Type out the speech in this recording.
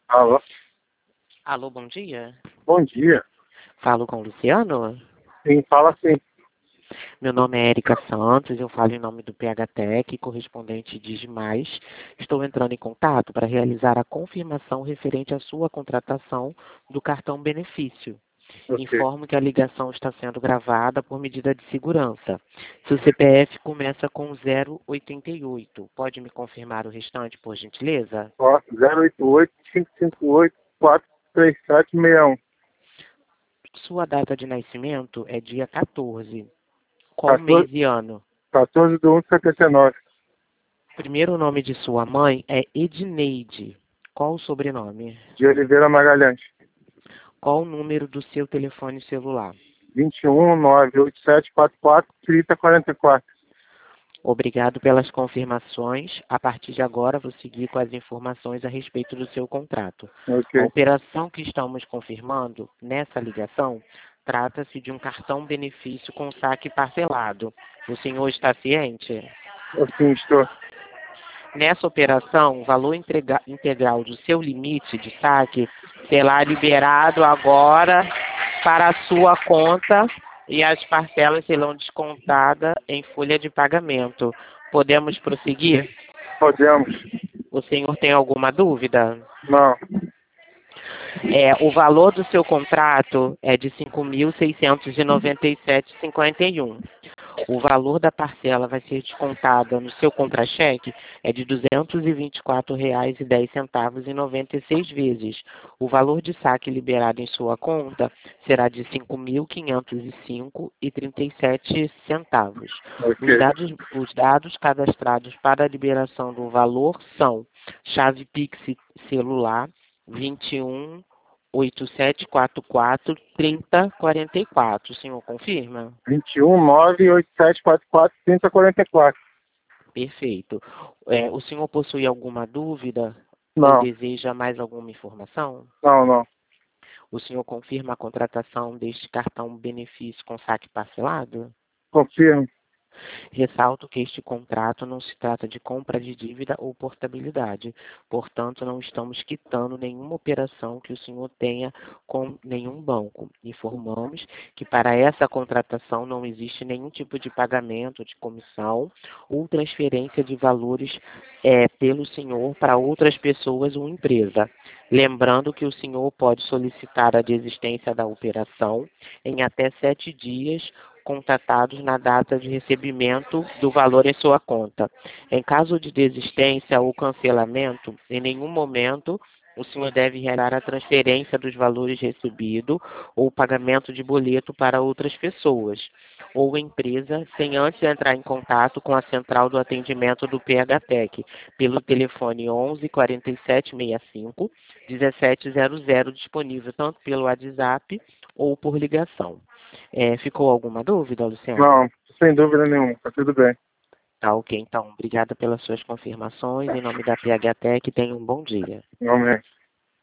Alô? Alô, bom dia. Bom dia. Falo com o Luciano. Sim, fala sim. Meu nome é Erika Santos, eu falo em nome do PHTEC, correspondente de Digimais. Estou entrando em contato para realizar a confirmação referente à sua contratação do cartão benefício. Ok. Informo que a ligação está sendo gravada por medida de segurança. Seu CPF começa com 088. Pode me confirmar o restante, por gentileza? Ó, 088-558-43761. Sua data de nascimento é dia 14. Qual 14, mês e ano? 14 de 1 de 79. Primeiro nome de sua mãe é Edneide. Qual o sobrenome? De Oliveira Magalhães. Qual o número do seu telefone celular? 21-987-44-3044. Obrigado pelas confirmações. A partir de agora, vou seguir com as informações a respeito do seu contrato. A Ok. operação que estamos confirmando nessa ligação trata-se de um cartão benefício com saque parcelado. O senhor está ciente? Assim estou. Nessa operação, o valor integral do seu limite de saque será liberado agora para a sua conta e as parcelas serão descontadas em folha de pagamento. Podemos prosseguir? Podemos. O senhor tem alguma dúvida? Não. O valor do seu contrato é de R$ 5.697,51. O valor da parcela vai ser descontada no seu contra-cheque é de R$ 224,10 em 96 vezes. O valor de saque liberado em sua conta será de R$ 5.505,37. Ok. Os dados cadastrados para a liberação do valor são chave Pix celular 21 8744-3044. O senhor confirma? 21-987-44-3044. Perfeito. O senhor possui alguma dúvida ou Não. deseja mais alguma informação? Não, não. O senhor confirma a contratação deste cartão benefício com saque parcelado? Confirmo. Ressalto que este contrato não se trata de compra de dívida ou portabilidade. Portanto, não estamos quitando nenhuma operação que o senhor tenha com nenhum banco. Informamos que para essa contratação não existe nenhum tipo de pagamento de comissão ou transferência de valores pelo senhor para outras pessoas ou empresa. Lembrando que o senhor pode solicitar a desistência da operação em até 7 dias contatados na data de recebimento do valor em sua conta. Em caso de desistência ou cancelamento, em nenhum momento o senhor deve realizar a transferência dos valores recebidos ou o pagamento de boleto para outras pessoas ou empresa sem antes entrar em contato com a central do atendimento do PHTEC pelo telefone 11 47 65 1700 disponível tanto pelo WhatsApp ou por ligação. Ficou alguma dúvida, Luciano? Não, sem dúvida nenhuma. Tá tudo bem. Tá, ok. Então, obrigada pelas suas confirmações. Em nome da PHTEC, tenha um bom dia. Realmente.